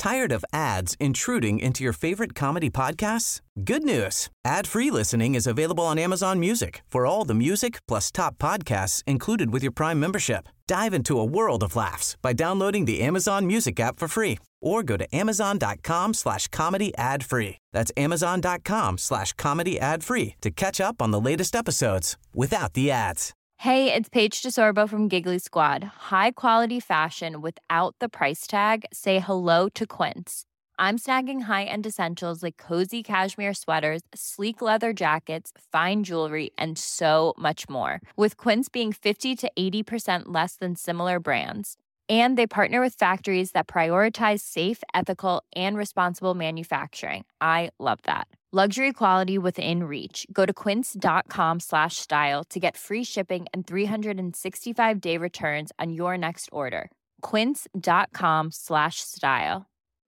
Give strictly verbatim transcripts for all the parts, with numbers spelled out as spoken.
Tired of ads intruding into your favorite comedy podcasts? Good news. Ad-free listening is available on Amazon Music for all the music plus top podcasts included with your Prime membership. Dive into a world of laughs by downloading the Amazon Music app for free or go to amazon.com slash comedy ad free. That's amazon.com slash comedy ad free to catch up on the latest episodes without the ads. Hey, it's Paige DeSorbo from Giggly Squad. High quality fashion without the price tag. Say hello to Quince. I'm snagging high-end essentials like cozy cashmere sweaters, sleek leather jackets, fine jewelry, and so much more. With Quince being fifty to eighty percent less than similar brands. And they partner with factories that prioritize safe, ethical, and responsible manufacturing. I love that. Luxury quality within reach. Go to quince.com slash style to get free shipping and three sixty-five day returns on your next order. Quince.com slash style.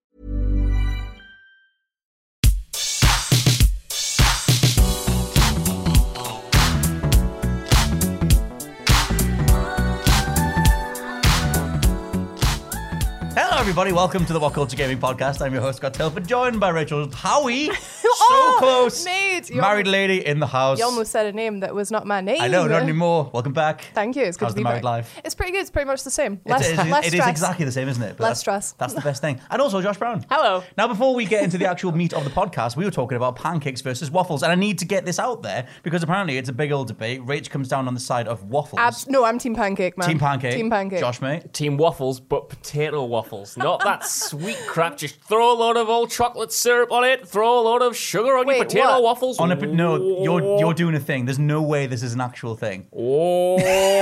Hello, everybody. Welcome to the What Culture Gaming Podcast. I'm your host, Scott Tilford, joined by Rachel Howie. So oh, close. Mate, Married lady in the house. You almost said a name that was not my name. I know, not anymore. Welcome back. Thank you. It's good How's to be the married back. life? It's pretty good. It's pretty much the same. Less, it is, less it stress. is exactly the same, isn't it? But Less that's, stress. That's the best thing. And also, Josh Brown. Hello. Now, before we get into the actual meat of the podcast, we were talking about pancakes versus waffles. And I need to get this out there because apparently it's a big old debate. Rach comes down on the side of waffles. Abs- no, I'm Team Pancake, man. Team Pancake. Team Pancake. Josh, mate. Team waffles, but potato waffles. Not that sweet crap. Just throw a load of old chocolate syrup on it. Throw a load of sugar on Wait, your potato what? waffles. On a, no, you're you're doing a thing. There's no way this is an actual thing. Oh.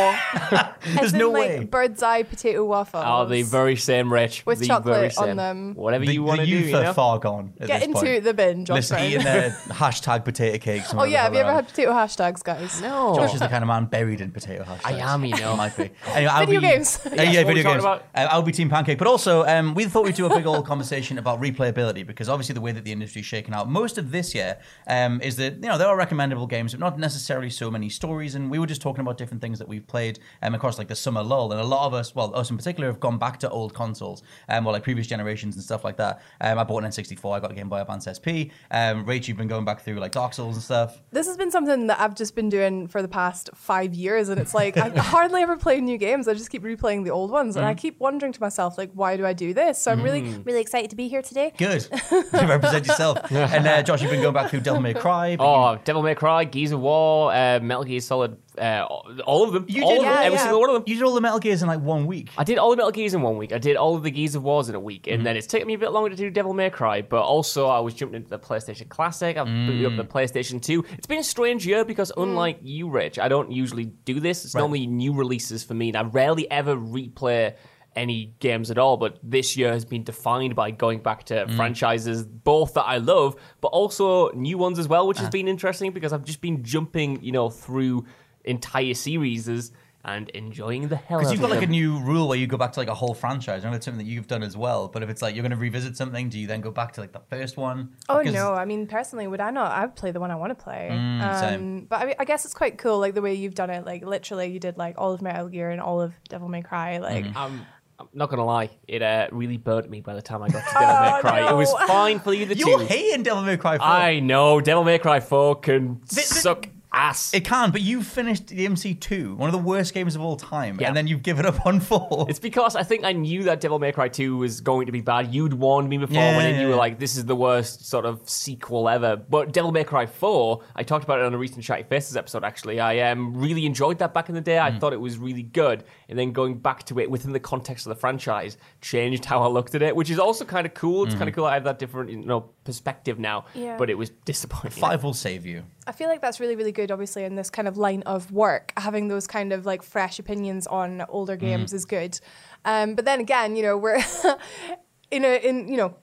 There's As in, no like, way. bird's eye potato waffles. Oh, the very same, Rich. With the chocolate very on same. them. Whatever The, you want the to do, youth you are know? far gone at Get this into point. the bin, Josh. Listen, Brown. eating their hashtag potato cakes. Oh, yeah. Have you ever had potato hashtags, guys? No. Josh is the kind of man buried in potato hashtags. I am, you know. Might be. Anyway, I'll Video be, games. Uh, Yes, yeah, what are we video talking games. about? Uh, I'll be Team Pancake. But also, um, we thought we'd do a big old conversation about replayability because obviously the way that the industry's shaken out most of this year um, is that, you know, there are recommendable games, but not necessarily so many stories. And we were just talking about different things that we've played um, across like the summer lull. And a lot of us, well, us in particular, have gone back to old consoles um, or like previous generations and stuff like that. Um, I bought an N sixty-four. I got a Game Boy Advance S P. Um, Rach, you've been going back through like Dark Souls and stuff. This has been something that I've just been doing for the past five years, and it's like I hardly ever play new games. I just keep replaying the old ones, and I keep wondering to myself, like, why do I do this? So I'm really, really excited to be here today. Good. To represent yourself. And uh, Josh, you've been going back through Devil May Cry. but Oh, Devil May Cry, Gears of War, uh, Metal Gear Solid, uh, all of them. You all did- of them, yeah, every yeah. single one of them. You did all the Metal Gears in like one week. I did all the Metal Gears in one week. I did all of the Gears of Wars in a week. And then it's taken me a bit longer to do Devil May Cry. But also, I was jumping into the PlayStation Classic. I've booted up the PlayStation two. It's been a strange year because unlike you, Rich, I don't usually do this. It's Right. normally new releases for me. And I rarely ever replay any games at all. But this year has been defined by going back to franchises, both that I love, but also new ones as well, which has been interesting because I've just been jumping, you know, through entire series and enjoying the hell out Because of you've got like a them. new rule where you go back to like a whole franchise. I know it's something that you've done as well. But if it's like you're going to revisit something, do you then go back to like the first one? Oh Because- no! I mean, personally, would I not? I would play the one I want to play. Mm, same. But I, mean, I guess it's quite cool, like the way you've done it. Like literally, you did like all of Metal Gear and all of Devil May Cry. Like, I'm, I'm not gonna lie, it uh, really burnt me by the time I got to Devil May Oh, Cry. no. It was fine for the other You're two. hating Devil May Cry four. I know Devil May Cry four can the- suck ass. It can, but you finished D M C two, one of the worst games of all time, Yeah. and then you've given up on four. It's because I think I knew that Devil May Cry two was going to be bad. You'd warned me before Yeah, when yeah, you were yeah. like, this is the worst sort of sequel ever. But Devil May Cry four, I talked about it on a recent Chatty Faces episode, actually. I um, really enjoyed that back in the day. Mm. I thought it was really good. And then going back to it within the context of the franchise changed how I looked at it, which is also kind of cool. It's kind of cool I have that different, you know, perspective now. Yeah. But it was disappointing. Five will save you. I feel like that's really, really good, obviously, in this kind of line of work. Having those kind of like fresh opinions on older games is good. Um, but then again, you know, we're in a, in, you know,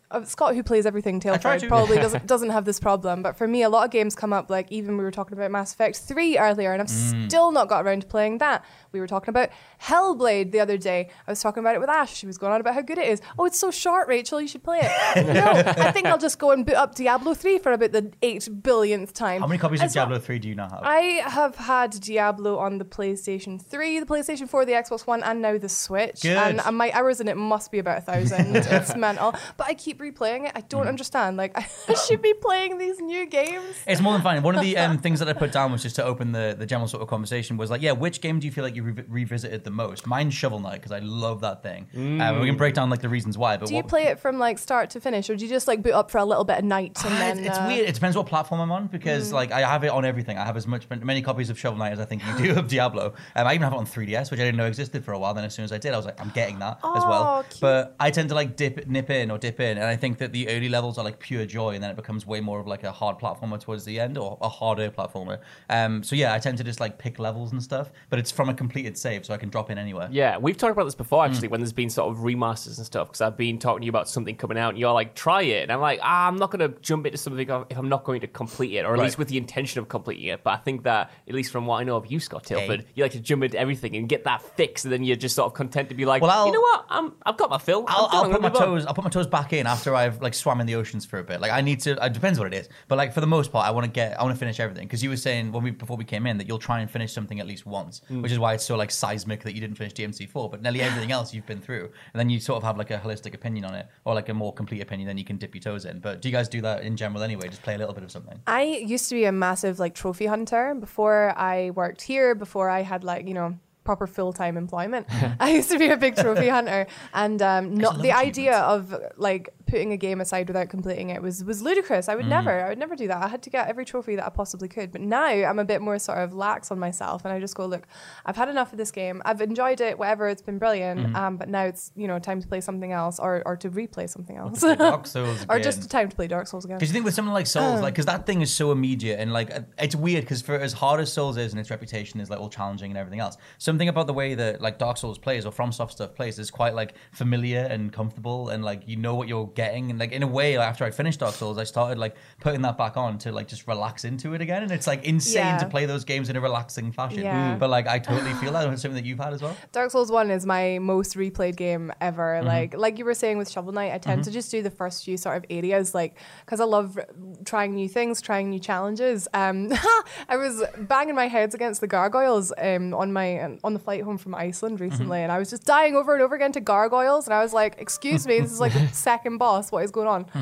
uh, Scott, who plays everything try Tailford, to. probably doesn't doesn't have this problem. But for me, a lot of games come up. Like even we were talking about Mass Effect three earlier, and I've Mm. still not got around to playing that. We were talking about Hellblade the other day. I was talking about it with Ash. She was going on about how good it is. Oh, it's so short, Rachel. You should play it. No, I think I'll just go and boot up Diablo three for about the eight billionth time. How many copies of As well- Diablo three do you now have? I have had Diablo on the PlayStation three, the PlayStation four, the Xbox One, and now the Switch. Good. And uh, my hours in it must be about a thousand. It's mental. But I keep replaying it. I don't understand. Like, I should be playing these new games. It's more than fine. One of the um, things that I put down was just to open the, the general sort of conversation was like, yeah, which game do you feel like you re- revisited the most? Mine's Shovel Knight because I love that thing. Mm. Um, we can break down like the reasons why. But Do you what, play it from like start to finish, or do you just like boot up for a little bit at night and Ah, then? it's, it's uh, weird. It depends what platform I'm on because like I have it on everything. I have as much many copies of Shovel Knight as I think you do of Diablo. Um, I even have it on three D S, which I didn't know existed for a while. Then as soon as I did, I was like, I'm getting that as well. Oh, cute. But I tend to like dip, nip in or dip in, and I think that the early levels are like pure joy, and then it becomes way more of like a hard platformer towards the end, or a harder platformer. Um, so yeah, I tend to just like pick levels and stuff, but it's from a completed save, so I can drop in anywhere. Yeah, we've talked about this before actually Mm. when there's been sort of remasters and stuff because I've been talking to you about something coming out and you're like, try it. And I'm like, ah, I'm not going to jump into something if I'm not going to complete it, or at Right. least with the intention of completing it. But I think that, at least from what I know of you, Scott Tilford, Hey. you like to jump into everything and get that fix, and then you're just sort of content to be like, Well, I'll- you know what, I'm, I've got my fill. I'm I'll, done. I'll I'm put my gonna move on." toes. I'll put my toes back in after I've like swam in the oceans for a bit. Like I need to. It depends what it is, but like for the most part, I want to get. I want to finish everything because you were saying when we before we came in that you'll try and finish something at least once, Mm. which is why it's so like seismic that you didn't finish D M C four, but nearly everything else you've been through, and then you sort of have like a holistic opinion on it, or like a more complete opinion. Then you can dip your toes in. But do you guys do that in general anyway? Just play a little bit of something. I used to be a massive like trophy hunter before I worked here, before I had like, you know, proper full-time employment. I used to be a big trophy hunter, and um, not love the idea achievements. of like putting a game aside without completing it was was ludicrous. I would never, I would never do that. I had to get every trophy that I possibly could. But now I'm a bit more sort of lax on myself, and I just go, look, I've had enough of this game. I've enjoyed it, whatever. It's been brilliant. Um, but now it's, you know, time to play something else, or or to replay something else, Play Dark Souls or again. just time to play Dark Souls again. Because you think with something like Souls, like because that thing is so immediate and like uh, it's weird because for as hard as Souls is and its reputation is like all challenging and everything else, something about the way that like Dark Souls plays or FromSoft stuff plays is quite like familiar and comfortable and like you know what you're getting, and like in a way like, after I finished Dark Souls, I started like putting that back on to like just relax into it again, and it's like insane Yeah. to play those games in a relaxing fashion. Yeah. But like I totally feel that. It's something that you've had as well. Dark Souls one is my most replayed game ever. Mm-hmm. Like like you were saying with Shovel Knight, I tend to just do the first few sort of areas, like because I love trying new things, trying new challenges. Um, I was banging my heads against the gargoyles um, on my um, on the flight home from Iceland recently, Mm-hmm. and I was just dying over and over again to gargoyles, and I was like, "Excuse me, this is like the second boss. What is going on?"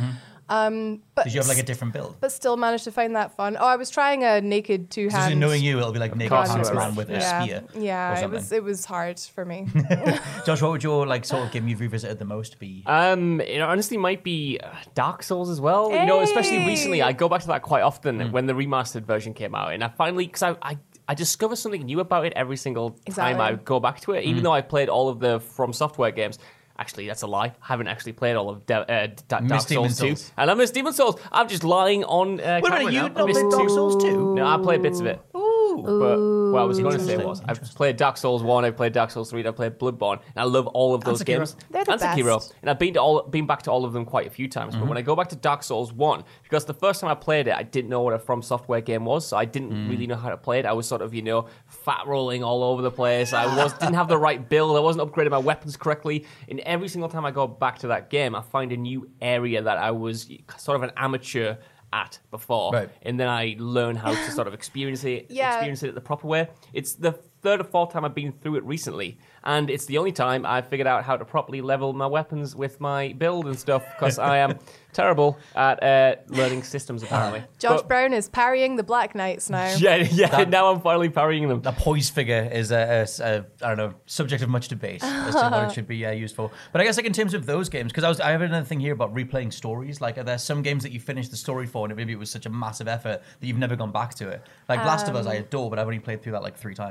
Um, but Did you have like a different build? but still managed to find that fun. Oh, I was trying a naked two Just hand. knowing you, it'll be like naked course hands it was. man with a yeah, spear. yeah, or it something. was it was hard for me. Josh, what would your like sort of game you've revisited the most be? Um, it honestly might be uh, Dark Souls as well. You know, especially Hey! recently, I go back to that quite often Mm. when the remastered version came out, and I finally because I, I I discover something new about it every single time Exactly. I go back to it, Mm. even though I played all of the From Software games. Actually, that's a lie. I haven't actually played all of De- uh, D- Dark Miss Demon Souls two, Souls. and I miss Demon Souls. I'm just lying on. Uh, Wait a camera minute, you now. not I missed played Dark two. Souls two? No, I played bits of it. Ooh. But what I was going to say Interesting, was, I've interesting. played Dark Souls one, I've played Dark Souls three, I've played Bloodborne, and I love all of those Sekiro. games. They're the and Sekiro. best. And I've been to all, been back to all of them quite a few times. Mm-hmm. But when I go back to Dark Souls one, because the first time I played it, I didn't know what a From Software game was, so I didn't Mm. really know how to play it. I was sort of, you know, fat rolling all over the place. I was didn't have the right build. I wasn't upgrading my weapons correctly. And every single time I go back to that game, I find a new area that I was sort of an amateur at before, Right. and then I learn how to sort of experience it, Yeah. experience it the proper way. It's the third or fourth time I've been through it recently, and it's the only time I've figured out how to properly level my weapons with my build and stuff, because I am terrible at uh, learning systems, apparently. Josh But- Brown is parrying the Black Knights now. yeah, yeah. now I'm finally parrying them. The poise figure is a, a, a I don't know subject of much debate as to what it should be uh, used for. But I guess like in terms of those games, because I was I have another thing here about replaying stories. Like, are there some games that you finished the story for, and maybe it was such a massive effort that you've never gone back to it? Like Last of Us, I adore, but I've only played through that like three times.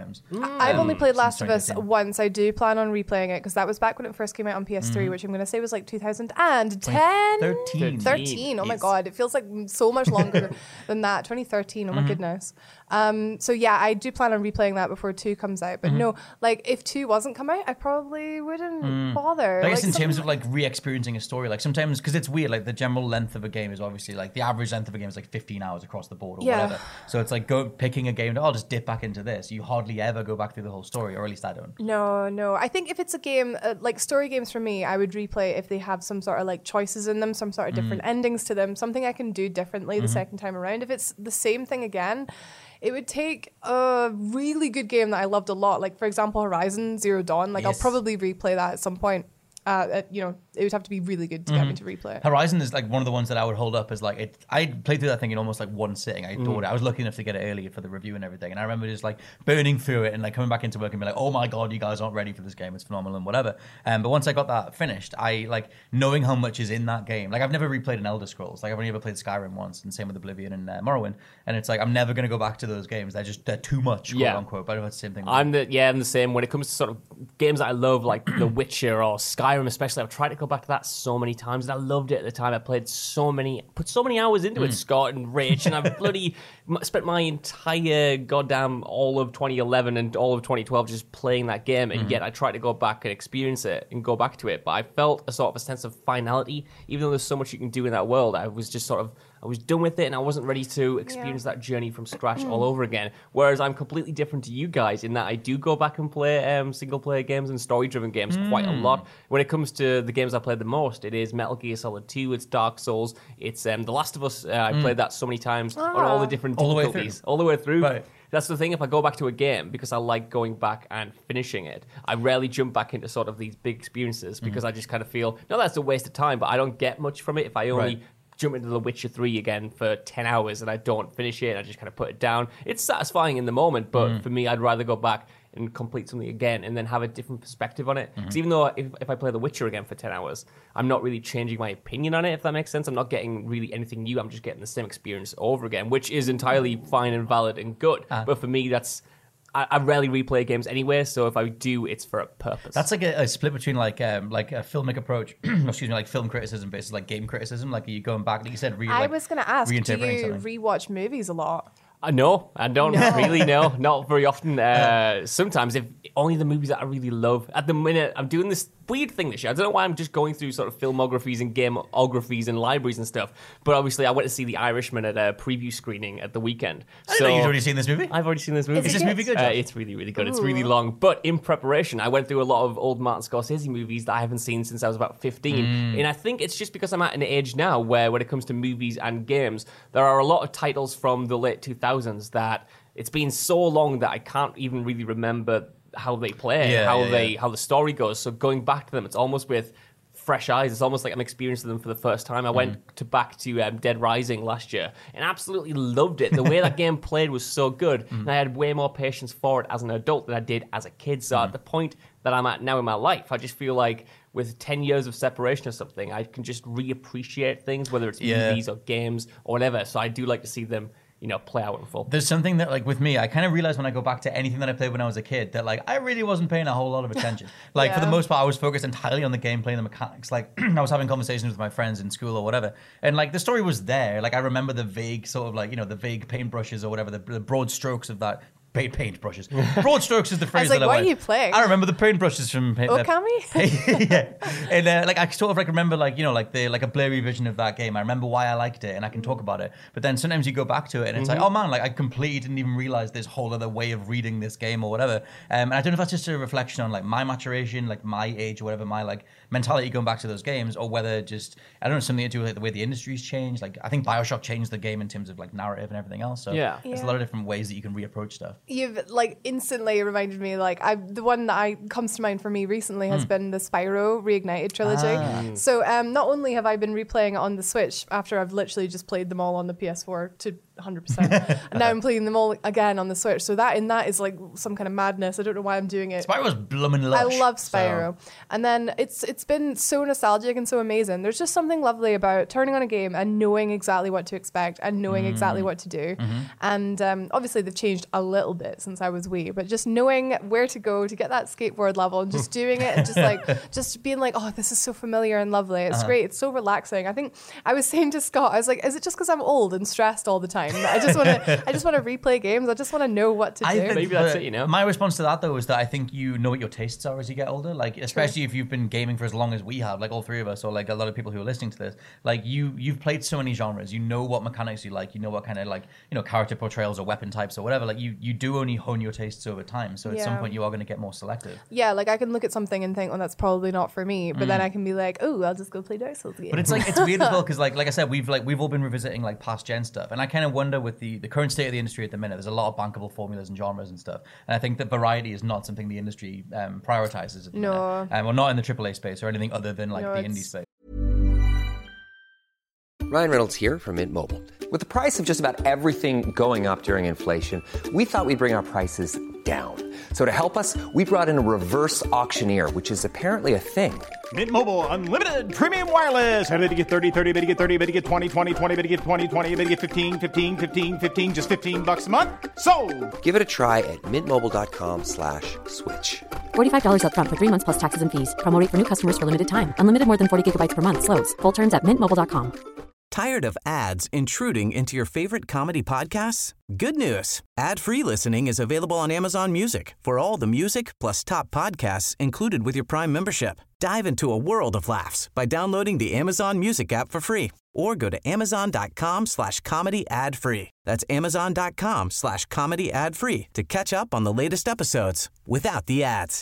I've only played Last of twenty Us fifteen. once. I do plan on replaying it because that was back when it first came out on P S three, Mm-hmm. which I'm going to say was like two thousand ten. thirteen. thirteen. Oh my Yes. God. It feels like so much longer than that. twenty thirteen. Oh my Mm-hmm. goodness. Um, so yeah, I do plan on replaying that before two comes out. But Mm-hmm. no, like if two wasn't come out, I probably wouldn't bother. I guess Like, in terms something- of like re-experiencing a story, like sometimes because it's weird, like the general length of a game is obviously like the average length of a game is like fifteen hours across the board or Yeah. whatever. So it's like go picking a game. Oh, I'll just dip back into this. You hardly ever go back through the whole story, or at least I don't. No, no. I think if it's a game, uh, like story games for me, I would replay if they have some sort of like choices in them, some sort of different Mm. endings to them, something I can do differently Mm-hmm. the second time around. If it's the same thing again, it would take a really good game that I loved a lot. Like, for example, Horizon Zero Dawn. Like, Yes. I'll probably replay that at some point. Uh, at, you know, it would have to be really good to get me to replay it. Horizon is like one of the ones that I would hold up as like it. I played through that thing in almost like one sitting. I adored it. I was lucky enough to get it early for the review and everything. And I remember just like burning through it and like coming back into work and be like, "Oh my god, you guys aren't ready for this game. It's phenomenal and whatever." Um, but once I got that finished, I like knowing how much is in that game. Like I've never replayed an Elder Scrolls. Like I've only ever played Skyrim once, and same with Oblivion and uh, Morrowind. And it's like I'm never gonna go back to those games. They're just they're too much, quote Yeah. unquote. But I don't know if it's the same thing. I'm the yeah, I'm the same when it comes to sort of games that I love, like The Witcher or Skyrim, especially. I've tried to go back to that so many times, and I loved it at the time. I played so many, put so many hours into it, Scott and Rich, and I've bloody m- spent my entire goddamn all of twenty eleven and all of twenty twelve just playing that game, and yet I tried to go back and experience it and go back to it, but I felt a sort of a sense of finality, even though there's so much you can do in that world. I was just sort of, I was done with it, and I wasn't ready to experience that journey from scratch all over again. Whereas I'm completely different to you guys in that I do go back and play um, single player games and story driven games quite a lot. When it comes to the games I played the most, it is Metal Gear Solid two, it's Dark Souls, it's um, The Last of Us. Uh, I played that so many times on all the different All the way through. difficulties, all the way through. Right. That's the thing. If I go back to a game, because I like going back and finishing it, I rarely jump back into sort of these big experiences because I just kind of feel, no, that's a waste of time, but I don't get much from it if I only Right. jump into The Witcher three again for ten hours and I don't finish it and I just kind of put it down. It's satisfying in the moment, but for me, I'd rather go back and complete something again and then have a different perspective on it. Because even though if, if I play The Witcher again for ten hours, I'm not really changing my opinion on it, if that makes sense. I'm not getting really anything new. I'm just getting the same experience over again, which is entirely fine and valid and good. But for me, that's... I, I rarely replay games anyway, so if I do, it's for a purpose. That's like a, a split between like um, like a filmic approach, excuse me, like film criticism versus like game criticism. Like are you going back, like you said, re, I like, was going to ask, do reinterpreting you something. rewatch movies a lot? Uh, no, I don't really know. Not very often. Uh, sometimes, if only the movies that I really love. At the minute, I'm doing this weird thing this year. I don't know why I'm just going through sort of filmographies and gameographies and libraries and stuff. But obviously, I went to see The Irishman at a preview screening at the weekend. I didn't know you'd already seen this movie. I've already seen this movie. Is it Is this movie good, Uh, Josh? it's really, really good. It's really long. But in preparation, I went through a lot of old Martin Scorsese movies that I haven't seen since I was about fifteen. Mm. And I think it's just because I'm at an age now where, when it comes to movies and games, there are a lot of titles from the late two thousands that it's been so long that I can't even really remember how they play, Yeah, how yeah, they, yeah. how the story goes. So going back to them, it's almost with fresh eyes. It's almost like I'm experiencing them for the first time. I went Mm-hmm. to back to um, Dead Rising last year and absolutely loved it. The way that game played was so good, Mm-hmm. and I had way more patience for it as an adult than I did as a kid. So Mm-hmm. at the point that I'm at now in my life, I just feel like with ten years of separation or something, I can just reappreciate things, whether it's Yeah. movies or games or whatever. So I do like to see them, you know, play out in full. There's something that, like, with me, I kind of realized when I go back to anything that I played when I was a kid that, like, I really wasn't paying a whole lot of attention. Like, for the Yeah. most part, I was focused entirely on the gameplay and the mechanics. Like, I was having conversations with my friends in school or whatever, and like the story was there. Like, I remember the vague sort of like, you know, the vague paintbrushes or whatever, the, the broad strokes of that. Paint paintbrushes. Broad strokes is the phrase. like, that I what are went. you playing? I remember the paintbrushes from. Uh, Okami? yeah, and uh, like I sort of like remember like you know like the like a blurry vision of that game. I remember why I liked it, and I can talk about it. But then sometimes you go back to it, and it's like, oh man, like I completely didn't even realize this whole other way of reading this game or whatever. Um, and I don't know if that's just a reflection on like my maturation, like my age, or whatever, my like mentality going back to those games, or whether just I don't know something to do with like, the way the industry's changed. Like I think BioShock changed the game in terms of like narrative and everything else. So Yeah. there's a Yeah. lot of different ways that you can reapproach stuff. You've like instantly reminded me, like I the one that I comes to mind for me recently has been the Spyro Reignited trilogy. Ah. So um, not only have I been replaying it on the Switch after I've literally just played them all on the P S four to one hundred percent. And now I'm playing them all again on the Switch. So that in that is like some kind of madness. I don't know why I'm doing it. Spyro's blooming lush. I love Spyro. So. And then it's it's been so nostalgic and so amazing. There's just something lovely about turning on a game and knowing exactly what to expect and knowing mm. exactly what to do. Mm-hmm. And um, obviously they've changed a little bit since I was wee, but just knowing where to go to get that skateboard level and just doing it and just like just being like, oh, this is so familiar and lovely. It's uh-huh. great. It's so relaxing. I think I was saying to Scott, I was like, is it just because I'm old and stressed all the time? I just want to I just want to replay games. I just want to know what to I do. Think Maybe that's it, you know. My response to that though is that I think you know what your tastes are as you get older. Like especially True. If you've been gaming for as long as we have, like all three of us, or like a lot of people who are listening to this, like you you've played so many genres. You know what mechanics you like. You know what kind of like you know character portrayals or weapon types or whatever. Like you you do only hone your tastes over time. So at yeah. some point you are going to get more selective. Yeah, like I can look at something and think, oh, that's probably not for me. But mm. then I can be like, oh, I'll just go play Dark Souls again. But it's like it's weird as well because like like I said, we've like we've all been revisiting like past gen stuff, and I kind of wonder with the the current state of the industry at the minute, there's a lot of bankable formulas and genres and stuff, and I think that variety is not something the industry um, prioritizes at the no. minute. Um, well, not in the triple A space or anything other than like no, the it's... indie space. Ryan Reynolds here from Mint Mobile. With the price of just about everything going up during inflation, we thought we'd bring our prices down. So to help us, we brought in a reverse auctioneer, which is apparently a thing. Mint Mobile Unlimited Premium Wireless. How to get thirty, thirty, how to get thirty, how to get twenty, twenty, twenty, how to get twenty, twenty, how to get fifteen, fifteen, fifteen, fifteen, just fifteen bucks a month? Sold! Give it a try at mintmobile.com slash switch. forty-five dollars up front for three months plus taxes and fees. Promo rate for new customers for limited time. Unlimited more than forty gigabytes per month. Slows full terms at mint mobile dot com. Tired of ads intruding into your favorite comedy podcasts? Good news. Ad-free listening is available on Amazon Music for all the music plus top podcasts included with your Prime membership. Dive into a world of laughs by downloading the Amazon Music app for free or go to amazon.com slash comedy ad free. That's amazon.com slash comedy ad free to catch up on the latest episodes without the ads.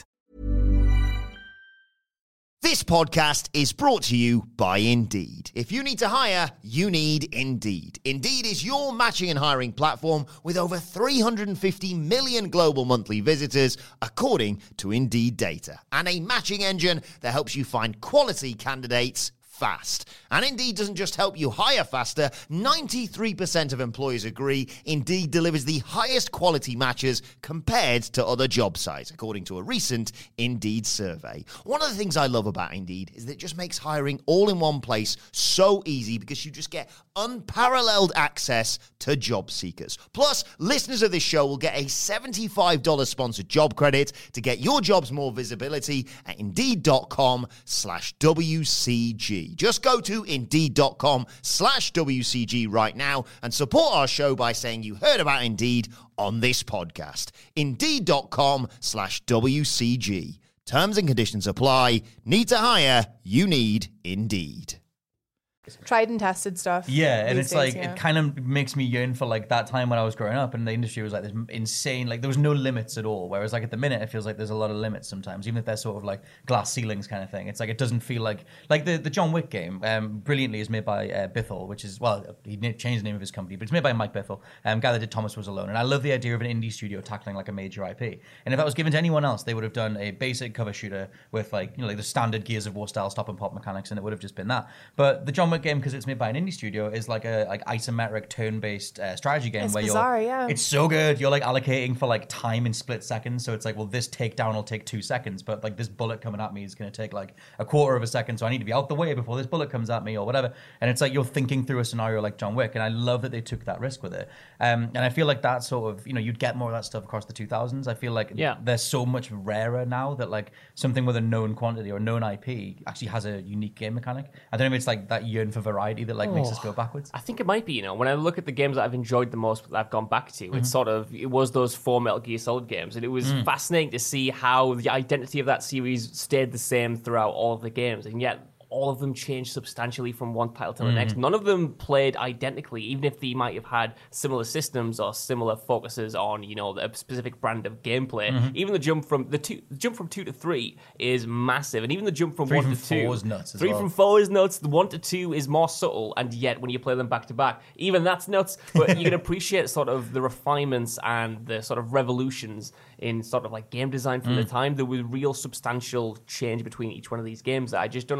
This podcast is brought to you by Indeed. If you need to hire, you need Indeed. Indeed is your matching and hiring platform with over three hundred fifty million global monthly visitors, according to Indeed data, and a matching engine that helps you find quality candidates fast. And Indeed doesn't just help you hire faster. ninety-three percent of employers agree Indeed delivers the highest quality matches compared to other job sites, according to a recent Indeed survey. One of the things I love about Indeed is that it just makes hiring all in one place so easy because you just get unparalleled access to job seekers. Plus, listeners of this show will get a seventy-five dollars sponsored job credit to get your jobs more visibility at indeed.com slash WCG. Just go to indeed.com slash WCG right now and support our show by saying you heard about Indeed on this podcast. Indeed.com slash WCG. Terms and conditions apply. Need to hire? You need Indeed. Tried and tested stuff. Yeah, and it's days, like yeah. it kind of makes me yearn for like that time when I was growing up and the industry was like this insane, like there was no limits at all. Whereas like at the minute it feels like there's a lot of limits sometimes, even if they're sort of like glass ceilings kind of thing. It's like it doesn't feel like like the, the John Wick game. Um, brilliantly is made by uh, Bithell, which is well he changed the name of his company, but it's made by Mike Bithell, um, guy that did Thomas Was Alone. And I love the idea of an indie studio tackling like a major I P. And if that was given to anyone else, they would have done a basic cover shooter with like you know like the standard Gears of War style stop and pop mechanics, and it would have just been that. But the John Wick game, because it's made by an indie studio, is like a like isometric turn-based uh, strategy game it's where bizarre, you're yeah. it's so good you're like allocating for like time in split seconds, so it's like well this takedown will take two seconds but like this bullet coming at me is going to take like a quarter of a second, so I need to be out the way before this bullet comes at me or whatever. And it's like you're thinking through a scenario like John Wick, and I love that they took that risk with it. Um, and I feel like that sort of you know you'd get more of that stuff across the two thousands. I feel like yeah. they're so much rarer now that like something with a known quantity or a known I P actually has a unique game mechanic. I don't know if it's like that yearn for variety that like oh. makes us go backwards. I think it might be, you know, when I look at the games that I've enjoyed the most that I've gone back to, mm-hmm. it's sort of, it was those four Metal Gear Solid games. And it was mm. fascinating to see how the identity of that series stayed the same throughout all of the games. And yet, all of them changed substantially from one title to the mm. next. None of them played identically, even if they might have had similar systems or similar focuses on, you know, a specific brand of gameplay. Mm-hmm. Even the jump from the two, the jump from two to three is massive, and even the jump from three one from to two, four is nuts as three well. from four is nuts. The one to two is more subtle, and yet when you play them back to back, even that's nuts. But you can appreciate sort of the refinements and the sort of revolutions in sort of like game design from mm. the time. There was real substantial change between each one of these games that I just don't know if you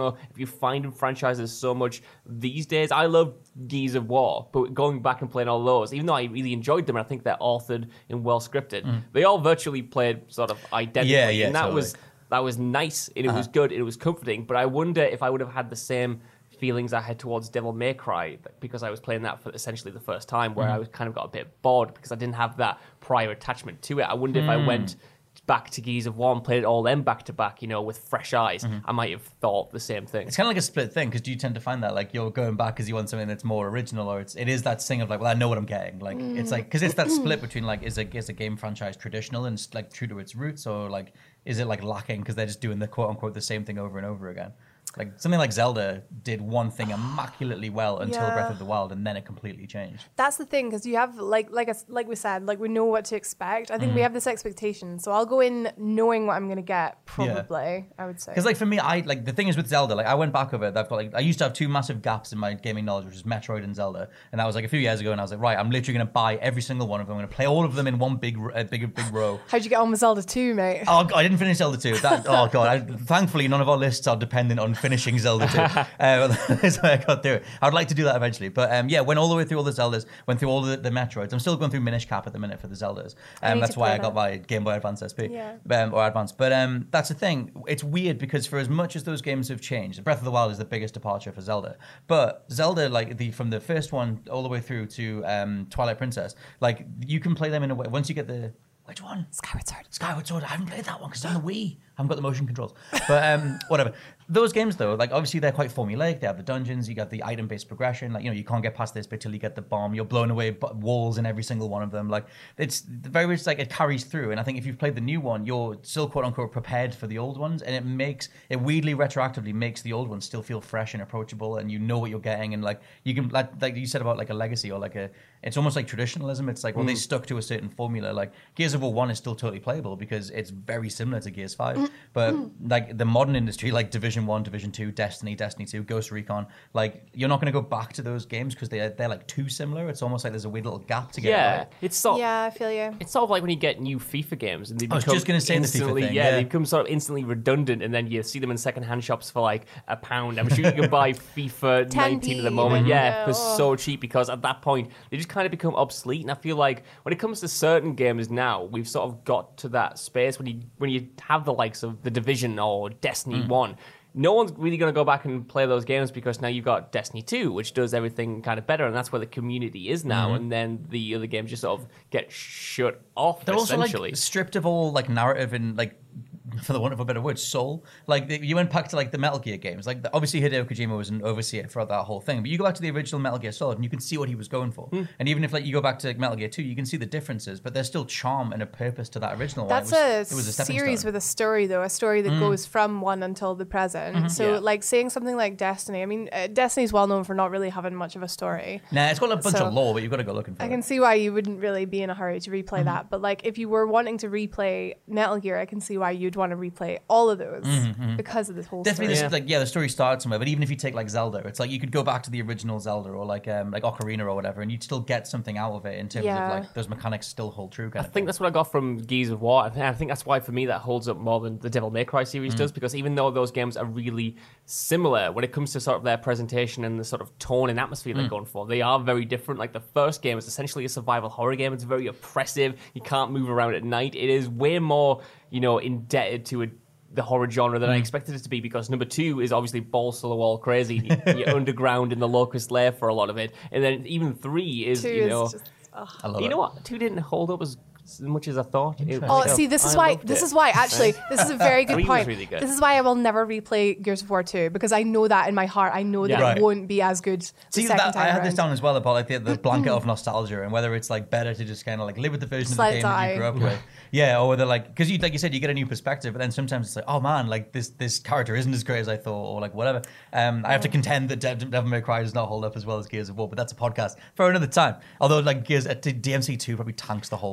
defined in franchises so much these days. I love Gears of War, but going back and playing all those, even though I really enjoyed them, and I think they're authored and well scripted, mm. they all virtually played sort of identically, yeah, yeah, and that totally. was that was nice, and it uh-huh. was good, and it was comforting. But I wonder if I would have had the same feelings I had towards Devil May Cry, because I was playing that for essentially the first time, where mm. I was kind of got a bit bored because I didn't have that prior attachment to it. I wonder mm. if I went back to Gears of War and played it all them back to back, you know, with fresh eyes, mm-hmm. I might have thought the same thing. It's kind of like a split thing, because do you tend to find that like you're going back because you want something that's more original, or it's it is that thing of like, well, I know what I'm getting. Like mm. it's like because it's that split between like is a is a game franchise traditional and like true to its roots, or like is it like lacking because they're just doing the quote unquote the same thing over and over again. Like something like Zelda did one thing immaculately well until yeah. Breath of the Wild, and then it completely changed. That's the thing, because you have like like a, like we said, like we know what to expect. I think mm. we have this expectation, so I'll go in knowing what I'm going to get. Probably, yeah. I would say. Because like for me, I like the thing is with Zelda. Like I went back over it. I've got like I used to have two massive gaps in my gaming knowledge, which is Metroid and Zelda, and that was like a few years ago. And I was like, right, I'm literally going to buy every single one of them. I'm going to play all of them in one big, uh, big, big row. How'd you get on with Zelda two, mate? Oh, God, I didn't finish Zelda two. That, oh god, I, thankfully none of our lists are dependent on finishing Zelda two. uh, that's why I got through it. I would like to do that eventually, but um, yeah, went all the way through all the Zeldas, went through all the, the Metroids. I'm still going through Minish Cap at the minute for the Zeldas. Um, that's why I got my Game Boy Advance S P yeah. um, or Advance. But um, that's the thing. It's weird because for as much as those games have changed, Breath of the Wild is the biggest departure for Zelda. But Zelda, like the from the first one all the way through to um, Twilight Princess, like you can play them in a way. Once you get the Which one? Skyward Sword. Skyward Sword. I haven't played that one because it's on the Wii. I haven't got the motion controls. But um, whatever. Those games, though, like obviously they're quite formulaic. They have the dungeons. You got the item-based progression. Like, you know, you can't get past this bit till you get the bomb. You're blown away b- walls in every single one of them. Like, it's very much like it carries through. And I think if you've played the new one, you're still quote-unquote prepared for the old ones. And it makes, it weirdly retroactively makes the old ones still feel fresh and approachable. And you know what you're getting. And like, you can, like, like you said about like a legacy or like a, it's almost like traditionalism. It's like, well, mm. they stuck to a certain formula. Like, Gears of War one is still totally playable because it's very similar to Gears five. Mm. But mm. like the modern industry, like Division one, Division two, Destiny, Destiny two, Ghost Recon, like you're not going to go back to those games because they're, they're like too similar. It's almost like there's a weird little gap to get. Yeah, right. it's sort yeah, I feel you. It's sort of like when you get new FIFA games and they become I was just going to say the FIFA thing. Yeah, yeah, they become sort of instantly redundant, and then you see them in second-hand shops for like a pound. I'm sure you can buy FIFA nineteen at the moment, yeah, for oh. so cheap because at that point they just kind of become obsolete. And I feel like when it comes to certain games now, we've sort of got to that space when you when you have the likes of the Division or Destiny Mm. one. No one's really going to go back and play those games because now you've got Destiny two, which does everything kind of better, and that's where the community is now. Mm-hmm. And then the other games just sort of get shut off. They're also essentially like stripped of all like narrative and like, for the want of a better word, soul. Like the, you went back to like the Metal Gear games. Like the, obviously Hideo Kojima was an overseer throughout that whole thing, but you go back to the original Metal Gear Solid and you can see what he was going for. Mm. And even if like you go back to Metal Gear two, you can see the differences, but there's still charm and a purpose to that original That's one. It was, a, it was a series stone. with a story though, a story that mm. goes from one until the present. Mm-hmm. So yeah. like saying something like Destiny, I mean, uh, Destiny's well known for not really having much of a story. Nah, it's got a bunch so of lore, but you've got to go looking for I it. I can see why you wouldn't really be in a hurry to replay mm-hmm. that, but like if you were wanting to replay Metal Gear, I can see why you'd want to replay all of those mm-hmm. because of this whole Definitely story. This, like yeah, the story starts somewhere, but even if you take like Zelda, it's like you could go back to the original Zelda or like um like Ocarina or whatever, and you'd still get something out of it in terms yeah. of like those mechanics still hold true. Kind I of think thing. that's what I got from Gears of War. I think, I think that's why for me that holds up more than the Devil May Cry series mm. does, because even though those games are really similar when it comes to sort of their presentation and the sort of tone and atmosphere mm. they're going for, they are very different. Like the first game is essentially a survival horror game. It's very oppressive. You can't move around at night. It is way more, you know, indebted to a the horror genre that mm. I expected it to be, because number two is obviously balls to the wall crazy. You're underground in the Locust Lair for a lot of it, and then even three is two you know, is just, oh. I love you it. know what? Two didn't hold up as as much as I thought. It, Oh, see, this is I why. loved This it. is why. Actually, this is a very good Three was point. really good. This is why I will never replay Gears of War two, because I know that in my heart. I know that Yeah. it Right. won't be as good. The See, second that, time I had around. this down as well about like the, the blanket of nostalgia and whether it's like better to just kind of like live with the version Just of the let it game that die. you grew up with. Yeah, or whether like, because you like you said, you get a new perspective, but then sometimes it's like, oh man, like this this character isn't as great as I thought, or like whatever. Um, I have to contend that De- Devil May Cry does not hold up as well as Gears of War, but that's a podcast for another time. Although like Gears, uh, D M C two probably tanks the whole thing. That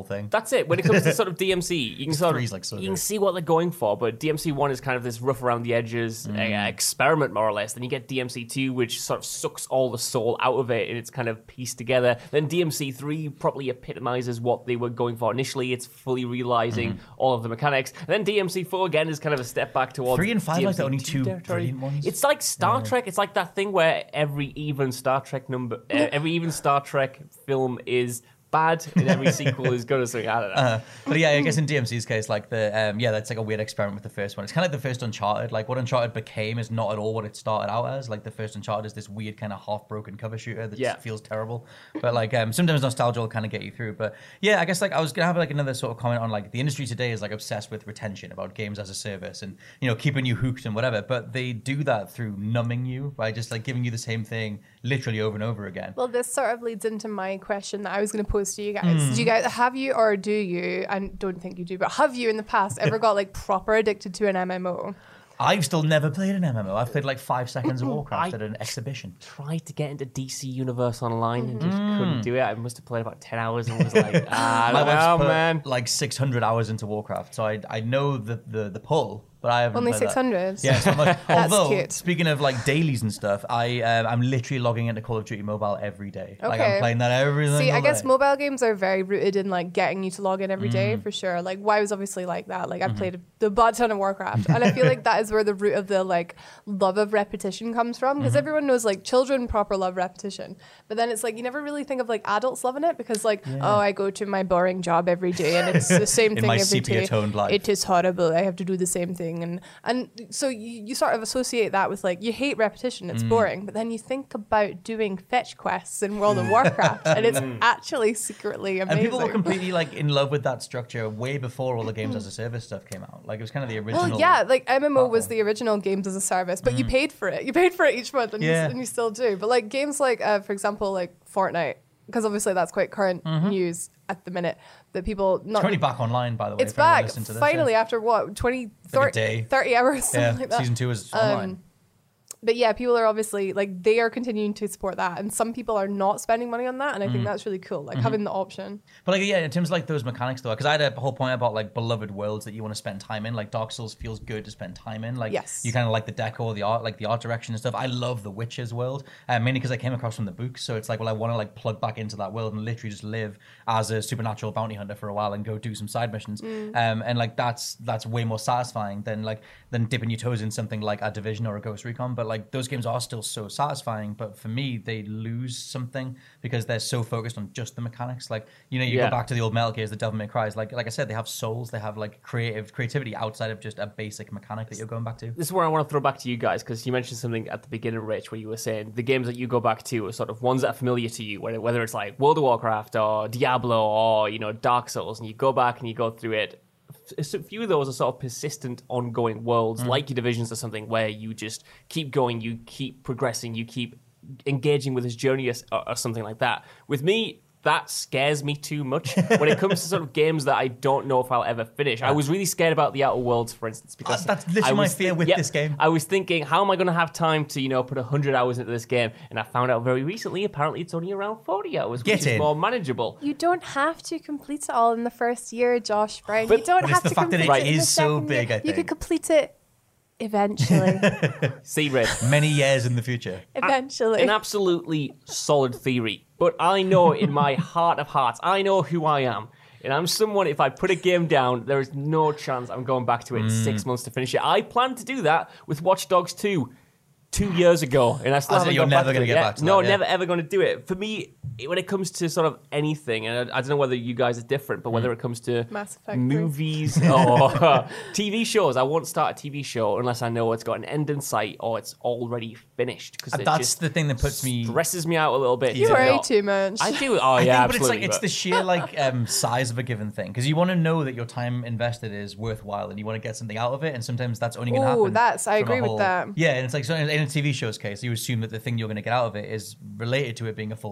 that's it. When it comes to sort of D M C, you can sort of like so you can good. see what they're going for. But D M C one is kind of this rough around the edges Mm. uh, experiment, more or less. Then you get D M C two, which sort of sucks all the soul out of it, and it's kind of pieced together. Then D M C three probably epitomizes what they were going for initially. It's fully realizing Mm-hmm. all of the mechanics. And then D M C four again is kind of a step back towards Three and five D M C like the only two territory. brilliant ones. It's like Star Trek. It's like that thing where every even Star Trek number, uh, every even Star Trek film is bad, and every sequel is good. So I don't know. Uh, but yeah, I guess in D M C's case, like the um, yeah, that's like a weird experiment with the first one. It's kind of like the first Uncharted. Like what Uncharted became is not at all what it started out as. Like the first Uncharted is this weird kind of half broken cover shooter that Yeah. just feels terrible. But like um, sometimes nostalgia will kind of get you through. But yeah, I guess like I was gonna have like another sort of comment on like the industry today is like obsessed with retention about games as a service and you know keeping you hooked and whatever. But they do that through numbing you by just like giving you the same thing literally over and over again. Well, this sort of leads into my question that I was going to pose to you guys. Do you guys have you or do you? I don't think you do, but have you in the past ever got like proper addicted to an M M O? I've still never played an M M O. I've played like five seconds of Warcraft I- at an exhibition. Tried to get into D C Universe Online and just couldn't do it. I must have played about ten hours and was like, ah, I I don't once know, put man. like six hundred hours into Warcraft, so I I know the the, the pull, but I haven't Only played that. six hundred. Yeah, it's not much. That's Although cute. speaking of like dailies and stuff, I uh, I'm literally logging into Call of Duty Mobile every day. Like Okay. I'm playing that every single See, I guess day. mobile games are very rooted in like getting you to log in every day Mm. for sure. Like WoW is obviously like that. Like I've Mm-hmm. played a butt ton of Warcraft, and I feel like that is where the root of the like love of repetition comes from. Because Mm-hmm. everyone knows like children proper love repetition, but then it's like you never really think of like adults loving it because like oh I go to my boring job every day and it's the same In thing my every day. sepia-toned life. It is horrible. I have to do the same thing, and and so you, you sort of associate that with like you hate repetition. Mm. It's boring, but then you think about doing fetch quests in World of Warcraft, and it's actually secretly amazing. And people were completely like in love with that structure way before all the games as a service stuff came out. Like it was kind of the original. Well, yeah, like M M O was platform. the original games as a service, but you paid for it. You paid for it each month, and, Yeah. you, and you still do. But like games like, uh, for example, like Fortnite, because obviously that's quite current news at the minute. That people not It's currently back online, by the way. it's if anyone back listened to this, finally yeah. after what twenty, Like a thirty, day. thirty hours, something Yeah, like that. season two is Um, online. But yeah, people are obviously like they are continuing to support that, and some people are not spending money on that, and I Mm. think that's really cool. Mm-hmm. Like having the option. But like yeah, in terms of like those mechanics though, because I had a whole point about like beloved worlds that you want to spend time in. Like Dark Souls feels good to spend time in. Like Yes. you kind of like the decor, the art, like the art direction and stuff. I love the Witcher's world, uh, mainly because I came across from the books. So it's like, well, I want to like plug back into that world and literally just live as a supernatural bounty hunter for a while and go do some side missions. Mm. Um, and like that's that's way more satisfying than like than dipping your toes in something like a Division or a Ghost Recon. But like those games are still so satisfying. But for me, they lose something because they're so focused on just the mechanics. Like you know, you Yeah. go back to the old Metal Gears, the Devil May Cry. Like like I said, they have souls. They have like creative creativity outside of just a basic mechanic that you're going back to. This is where I want to throw back to you guys because you mentioned something at the beginning, Rich, where you were saying the games that you go back to are sort of ones that are familiar to you, whether, whether it's like World of Warcraft or Diablo or you know Dark Souls, and you go back and you go through it. A few of those are sort of persistent, ongoing worlds, like your Divisions or something, where you just keep going, you keep progressing, you keep engaging with this journey or, or something like that. With me, that scares me too much when it comes to sort of games that I don't know if I'll ever finish. I was really scared about the Outer Worlds, for instance, because Uh, that's literally I my was fear with yeah, this game. I was thinking, how am I going to have time to, you know, put one hundred hours into this game? And I found out very recently, apparently it's only around forty hours, which Get is in. more manageable. You don't have to complete it all in the first year, Josh Brown. But- you don't but have it's the to fact that complete it it in the is so second big, year. I You could think. complete it eventually. See, Red. Many years in the future. eventually. An absolutely solid theory. But I know in my heart of hearts, I know who I am. And I'm someone, if I put a game down, there is no chance I'm going back to it in Mm. six months to finish it. I plan to do that with Watch Dogs two two years ago. And I still I see haven't you're gone never back to gonna it get yet. back to No, that, yeah. never ever going to do it. For me, it- when it comes to sort of anything, and I, I don't know whether you guys are different, but whether Mm. it comes to Mass Effect three. movies or T V shows, I won't start a T V show unless I know it's got an end in sight or it's already finished. Because it That's just the thing that puts me. stresses me out a little bit. you to worry not- too much. I do. Oh I yeah, think, but it's absolutely. like it's the sheer like um, size of a given thing because you want to know that your time invested is worthwhile and you want to get something out of it, and sometimes that's only going to Ooh, happen. that's- I from a agree with whole- that. Yeah, and it's like so in a T V show's case, you assume that the thing you're going to get out of it is related to it being a full season or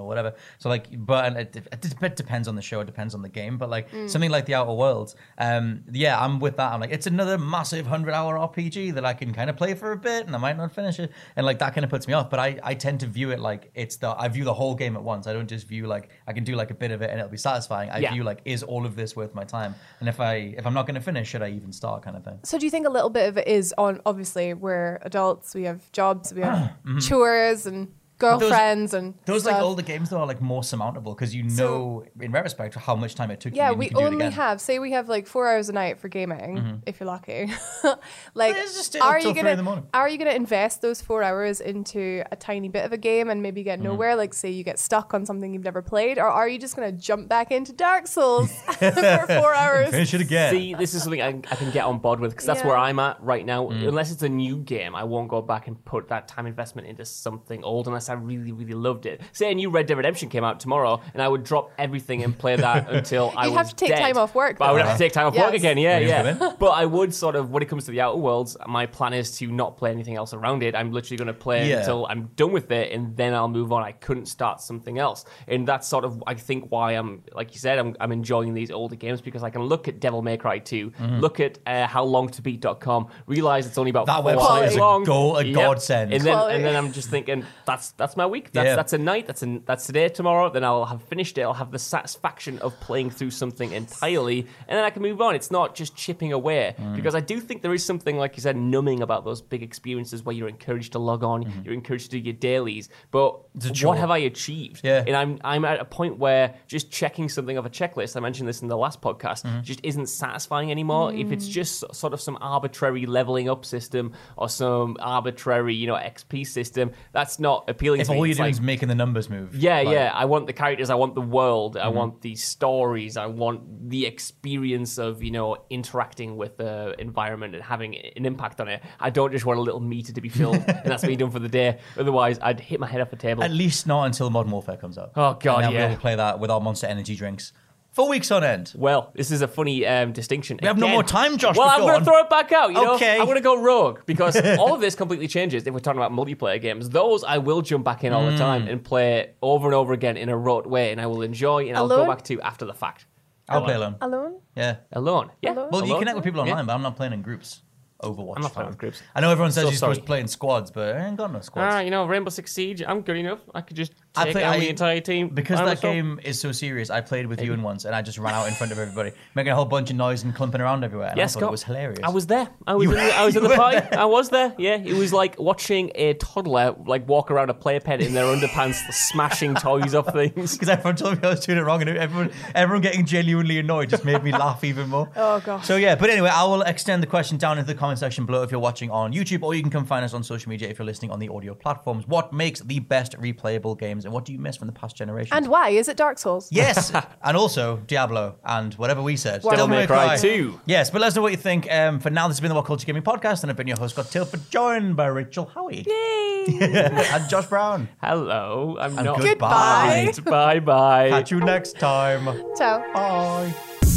whatever. So like, but it, it, it depends on the show, it depends on the game. But like mm. something like The Outer Worlds, um, yeah, I'm with that. I'm like, it's another massive hundred hour R P G that I can kind of play for a bit, and I might not finish it, and like that kind of puts me off. But I, I tend to view it like it's the I view the whole game at once. I don't just view like I can do like a bit of it and it'll be satisfying. I yeah. view like, is all of this worth my time? And if I if I'm not going to finish, should I even start? Kind of thing. So do you think a little bit of it is on? Obviously, we're adults. We have jobs. We have mm-hmm. chores and girlfriends those, and those stuff. Like older games though are like more surmountable because you know so, in retrospect how much time it took yeah you. Yeah, we you can only do it have say we have like four hours a night for gaming mm-hmm. if you're lucky. Like just are you gonna are you gonna invest those four hours into a tiny bit of a game and maybe get mm-hmm. nowhere? Like say you get stuck on something you've never played, or are you just gonna jump back into Dark Souls for four hours? Finish it again. See, this is something I, I can get on board with because that's yeah. where I'm at right now. Mm. Unless it's a new game, I won't go back and put that time investment into something old unless I really really love loved it. Say a new Red Dead Redemption came out tomorrow, and I would drop everything and play that until I was dead. You'd have to take dead. time off work. But I would have to take time off yes. work again, yeah, yeah. But I would sort of, when it comes to the Outer Worlds, my plan is to not play anything else around it. I'm literally going to play yeah. until I'm done with it, and then I'll move on. I couldn't start something else. And that's sort of, I think, why I'm, like you said, I'm, I'm enjoying these older games, because I can look at Devil May Cry two, mm-hmm. look at uh, how long to beat dot com, realize it's only about that four website hours is long. A, go, a yep. godsend. And then, and then I'm just thinking, that's that's my week. That's, yeah. that's a night. That's a, that's today, tomorrow. Then I'll have finished it. I'll have the satisfaction of playing through something entirely, and then I can move on. It's not just chipping away, mm. because I do think there is something, like you said, numbing about those big experiences where you're encouraged to log on, mm-hmm. you're encouraged to do your dailies, but what have I achieved? Yeah. And I'm I'm at a point where just checking something off a checklist, I mentioned this in the last podcast, mm-hmm. just isn't satisfying anymore. Mm. If it's just sort of some arbitrary leveling up system or some arbitrary, you know, X P system, that's not appealing if to me. If all you're it's doing like, is making the numbers move. Yeah, like, yeah. I want the characters, I want the world, mm-hmm. I want the stories, I want the experience of, you know, interacting with the environment and having an impact on it. I don't just want a little meter to be filled and that's me done for the day. Otherwise, I'd hit my head off the table. At least not until Modern Warfare comes out. Oh, God, and then yeah. we'll play that with our Monster Energy drinks for weeks on end. Well, this is a funny um, distinction. We have Again, no more time, Josh. Well, I'm going to throw it back out. You know? Okay. I'm going to go rogue, because all of this completely changes if we're talking about multiplayer games. Those I will jump back in all mm. the time and play over and over again in a rote way, and I will enjoy, and Alone? I'll go back to after the fact. I'll play alone. Alone? Yeah. Alone? Yeah. Alone? Well, alone? you connect with people online, yeah. but I'm not playing in groups. Overwatch. I'm not playing with groups. I know everyone says So you're sorry. supposed to play in squads, but I ain't got no squads. Ah, you know, Rainbow Six Siege, I'm good enough. I could just I take play- out I- the entire team. Because by that myself. game is so serious, I played with you in once, and I just ran out in front of everybody, making a whole bunch of noise and clumping around everywhere. And Yes, I thought Scott. it was hilarious. I was there. I was You- in the, I was in you the were party. there. I was there. Yeah, it was like watching a toddler like walk around a playpen in their underpants, smashing toys off things. Because everyone told me I was doing it wrong, and everyone, everyone getting genuinely annoyed just made me laugh even more. Oh, gosh. So yeah, but anyway, I will extend the question down into the comment section below if you're watching on YouTube, or you can come find us on social media if you're listening on the audio platforms. What makes the best replayable games, and what do you miss from the past generation? And why? Is it Dark Souls? Yes, and also Diablo and whatever we said. Devil May Cry two. Yes, but let us know what you think. Um, for now, this has been the What Culture Gaming Podcast, and I've been your host, Scott Tilford, joined by Rachel Howie. Yay! And Josh Brown. Hello. I'm And not. goodbye. Bye bye. Catch you next time. Ciao. Bye.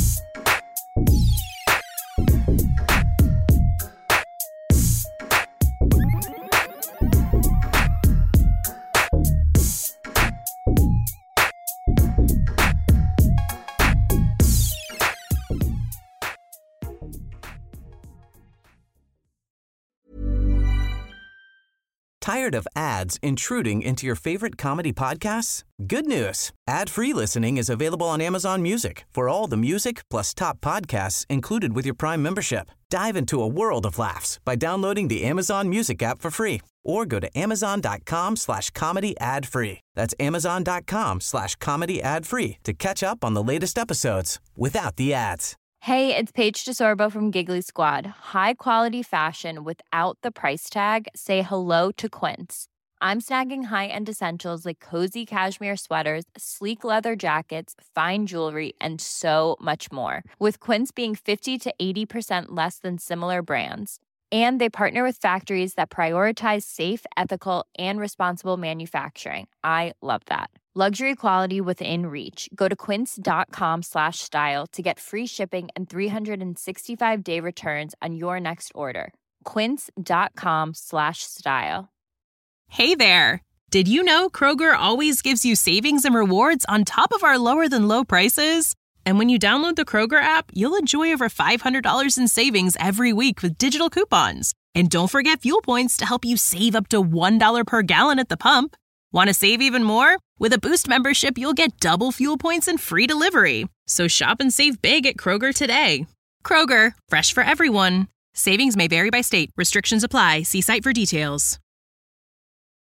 Tired of ads intruding into your favorite comedy podcasts? Good news. Ad-free listening is available on Amazon Music for all the music plus top podcasts included with your Prime membership. Dive into a world of laughs by downloading the Amazon Music app for free, or go to amazon.com slash comedy ad free. That's amazon.com slash comedy ad free to catch up on the latest episodes without the ads. Hey, it's Paige DeSorbo from Giggly Squad. High quality fashion without the price tag. Say hello to Quince. I'm snagging high-end essentials like cozy cashmere sweaters, sleek leather jackets, fine jewelry, and so much more. With Quince being fifty to eighty percent less than similar brands. And they partner with factories that prioritize safe, ethical, and responsible manufacturing. I love that. Luxury quality within reach. Go to quince.com slash style to get free shipping and three sixty-five day returns on your next order. Quince.com slash style. Hey there. Did you know Kroger always gives you savings and rewards on top of our lower than low prices? And when you download the Kroger app, you'll enjoy over five hundred dollars in savings every week with digital coupons. And don't forget fuel points to help you save up to one dollar per gallon at the pump. Want to save even more? With a Boost membership, you'll get double fuel points and free delivery. So shop and save big at Kroger today. Kroger, fresh for everyone. Savings may vary by state. Restrictions apply. See site for details.